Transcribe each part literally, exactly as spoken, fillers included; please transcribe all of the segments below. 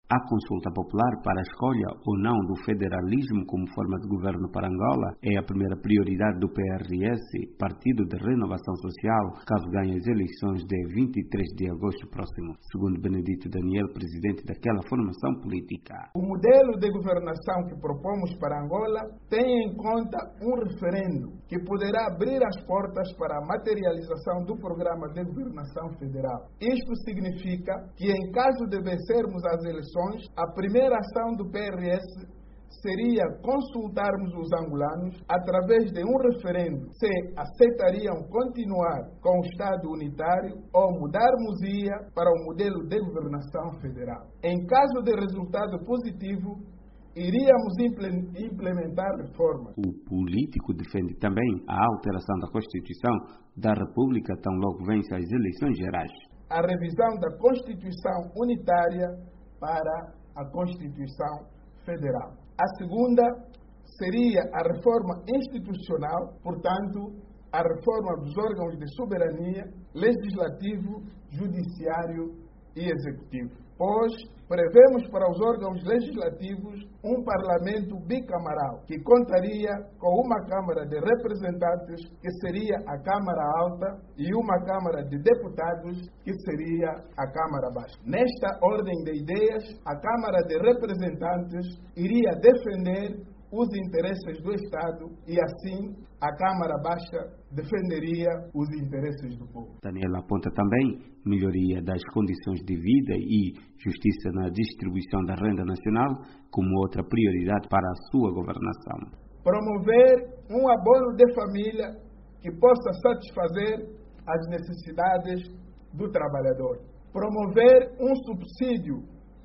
A consulta popular para a escolha ou não do federalismo como forma de governo para Angola é a primeira prioridade do P R S, Partido de Renovação Social, caso ganhe as eleições de vinte e três de agosto próximo, segundo Benedito Daniel, presidente daquela formação política. O modelo de governação que propomos para Angola tem em conta um referendo que poderá abrir as portas para a materialização do programa de governação federal. Isto significa que, em caso de vencermos as eleições, a primeira ação do P R S seria consultarmos os angolanos através de um referendo se aceitariam continuar com o Estado unitário ou mudarmos-ia para o modelo de governação federal. Em caso de resultado positivo, iríamos implementar reformas. O político defende também a alteração da Constituição da República tão logo vence as eleições gerais. A revisão da Constituição unitária para a Constituição Federal. A segunda seria a reforma institucional, portanto, a reforma dos órgãos de soberania, legislativo, judiciário e executivo. Pois prevemos para os órgãos legislativos um parlamento bicamaral, que contaria com uma Câmara de Representantes, que seria a Câmara Alta, e uma Câmara de Deputados, que seria a Câmara Baixa. Nesta ordem de ideias, a Câmara de Representantes iria defender os interesses do Estado e, assim, a Câmara Baixa defenderia os interesses do povo. Daniel aponta também melhoria das condições de vida e justiça na distribuição da renda nacional como outra prioridade para a sua governação. Promover um abono de família que possa satisfazer as necessidades do trabalhador. Promover um subsídio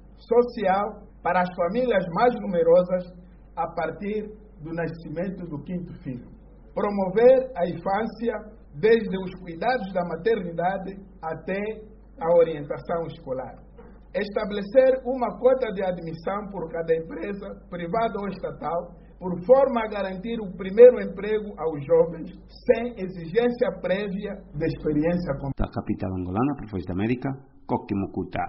social para as famílias mais numerosas a partir do nascimento do quinto filho. Promover a infância desde os cuidados da maternidade até a orientação escolar. Estabelecer uma cota de admissão por cada empresa, privada ou estatal, por forma a garantir o primeiro emprego aos jovens, sem exigência prévia de experiência. Da capital angolana, para a Voz da América, Coque Mucuta.